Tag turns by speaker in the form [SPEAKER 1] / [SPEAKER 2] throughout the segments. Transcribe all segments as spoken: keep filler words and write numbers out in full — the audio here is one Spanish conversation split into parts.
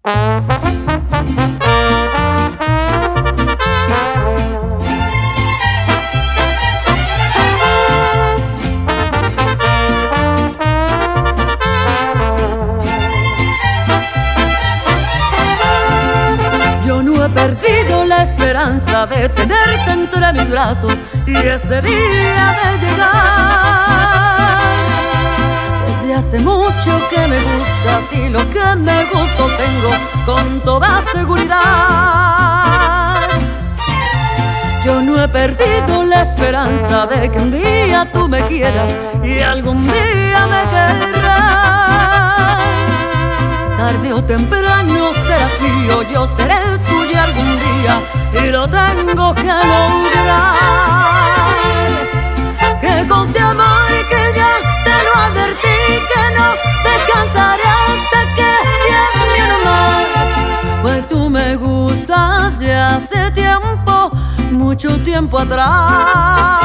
[SPEAKER 1] Yo no he perdido la esperanza de tenerte entre mis brazos y ese día de llegar. Desde hace mucho que me gustas y lo que me gustó tengo con toda seguridad. Yo no he perdido la esperanza de que un día tú me quieras y algún día me querrás. Tarde o temprano serás mío, yo seré tuya algún día y lo tengo que lograr. Que conste, amor, que ya te lo advertí, que no descansaré hasta que seas mío no más. Pues tú me gustas de hace tiempo, mucho tiempo atrás.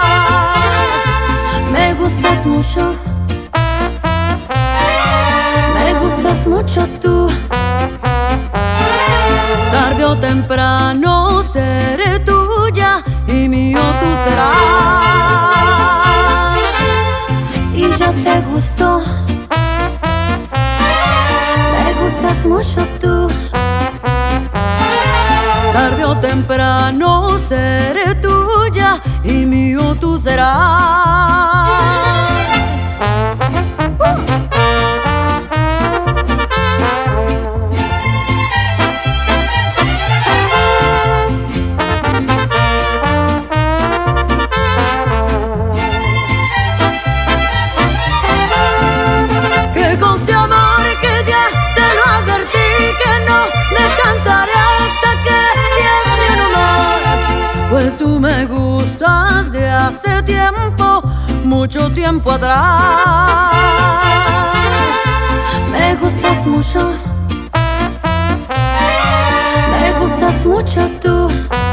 [SPEAKER 1] Me gustas mucho, me gustas mucho tú. Tarde o temprano seré tuya y mío tú serás. Y yo te gusto, me gustas mucho tú. Tarde o temprano seré tuya y mío tú serás. Pues tú me gustas de hace tiempo, mucho tiempo atrás. Me gustas mucho, me gustas mucho tú.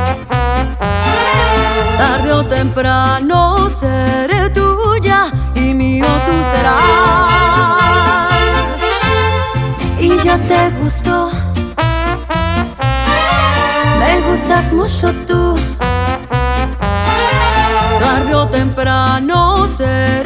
[SPEAKER 1] Tarde o temprano seré tuya y mío tú serás. Y yo te gusto, me gustas mucho tú. Tarde o temprano seré